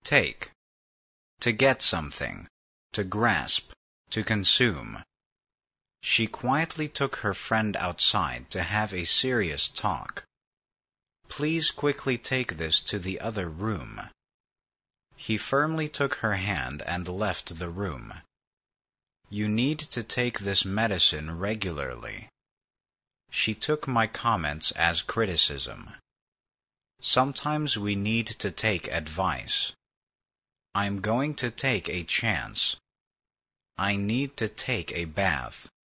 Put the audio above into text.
Take. To get something. To grasp. To consume. She quietly took her friend outside to have a serious talk. Please quickly take this to the other room. He firmly took her hand and left the room. You need to take this medicine regularly. She took my comments as criticism. Sometimes we need to take advice. I'm going to take a chance. I need to take a bath.